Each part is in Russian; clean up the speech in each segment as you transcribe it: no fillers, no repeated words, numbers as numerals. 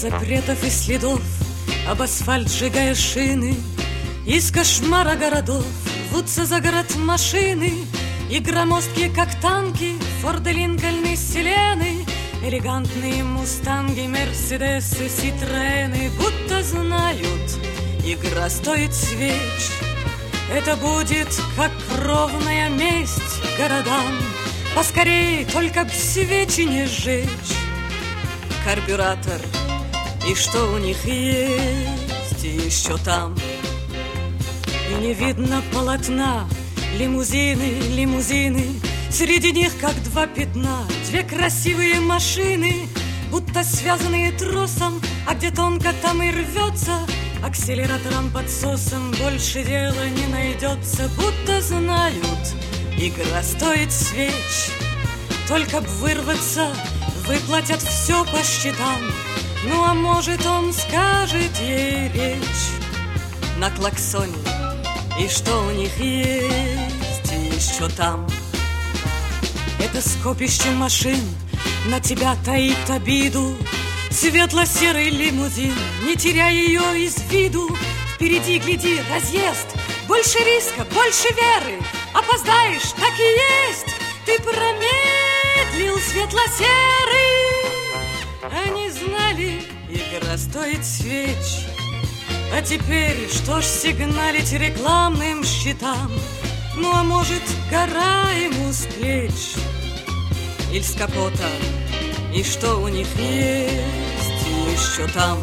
запретов и следов, об асфальт сжигая шины. Из кошмара городов рвутся за город машины, и громоздкие, как танки, Форды, Линкольны, Селены, элегантные мустанги, Мерседесы, Ситроены, будто знают, игра стоит свеч. Это будет как кровная месть городам, поскорей, только б свечи не сжечь. Карбюратор, и что у них есть еще там? И не видно полотна, лимузины, лимузины, среди них как два пятна, две красивые машины, будто связанные тросом, а где тонко, там и рвется. Акселератором, подсосом больше дела не найдется, будто знают, игра стоит свеч. Только б вырваться, выплатят все по счетам. Ну а может он скажет ей речь на клаксоне, и что у них есть еще там? Это скопище машин на тебя таит обиду. Светло-серый лимузин, не теряй ее из виду. Впереди, гляди, разъезд, больше риска, больше веры. Опоздаешь, так и есть, ты промедлил, светло-серый. Они знали, игра стоит свеч. А теперь что ж сигналить рекламным щитам? Ну а может гора ему с плеч или с капота, и что у них есть еще там?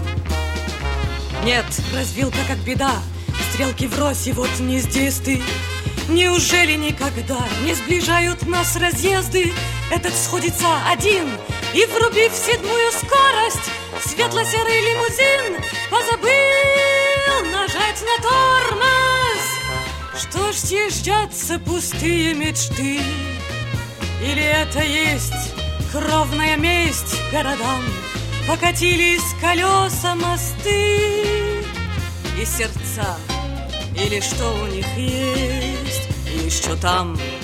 Нет, развилка как беда, стрелки врозь, и вот не здесь ты. Неужели никогда не сближают нас разъезды? Этот сходится один, и, врубив седьмую скорость, светло-серый лимузин позабыл нажать на тормоз. Что ж съезжаться пустые мечты? Или это есть кровная месть городам? Покатились колеса, мосты и сердца, или что у них есть еще там?